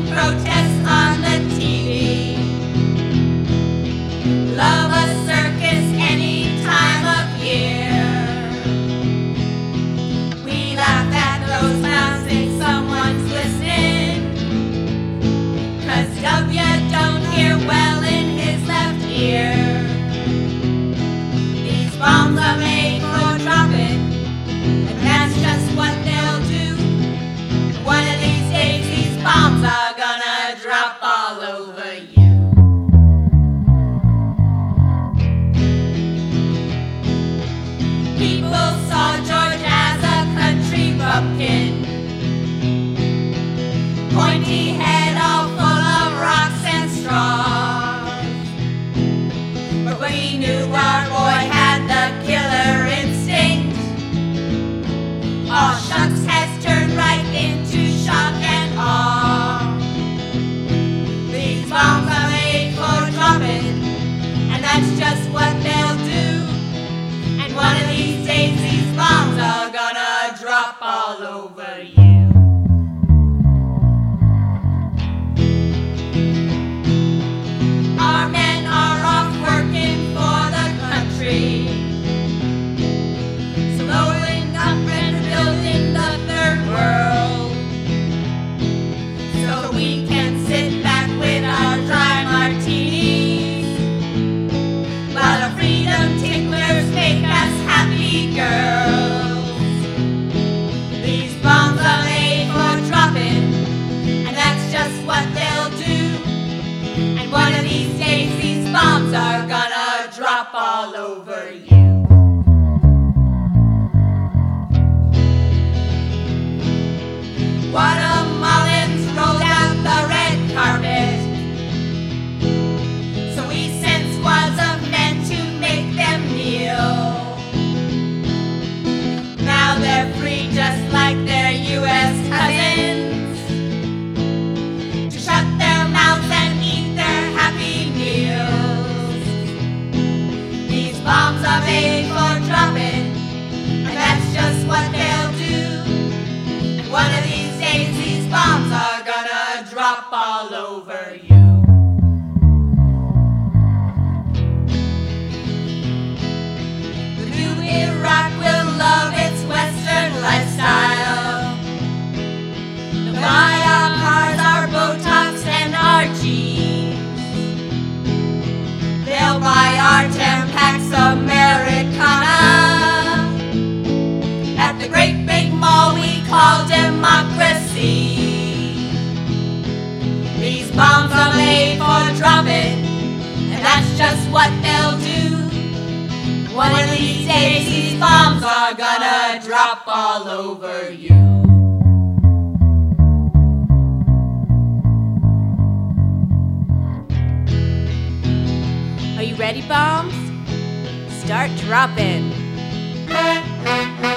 protests on the TV. Love a circus any time of year. We laugh at those clowns, think someone's listening, 'cause W don't hear well in his left ear. These bombs are made for dropping, and that's just what they'll do. One of these days these bombs are gonna drop all over you. People saw George as a country bumpkin, pointy head all full of rocks and straws. But we knew our boy had the killer instinct. All shucks has turned right into shock and awe. These bombs are made for dropping, and that's just what they'll do. And one of these days these bombs are gonna drop all over you. Our men are off working for the country, slowing up and building the third world, so we can sit back with our dry martinis, while the freedom ticklers make us happy girls. These bombs are made for dropping, and that's just what they'll do. And one of these days these bombs are gonna drop all over you. Wada Mullins rolled out the red carpet, so we sent squads of men to make them kneel. Now they're free just like their U.S. cousins, to shut their mouths and eat their happy meals. These bombs are made for dropping, and that's just what they'll do. And one of these days these bombs are gonna drop all over you. The new Iraq will love its Western lifestyle. They'll buy our cars, our Botox, and our jeans. They'll buy our Tampax Americana at the great big mall we call democracy. These bombs are made for dropping, and that's just what they'll do. One of these days these bombs are gonna drop all over you. Are you ready, bombs? Start dropping.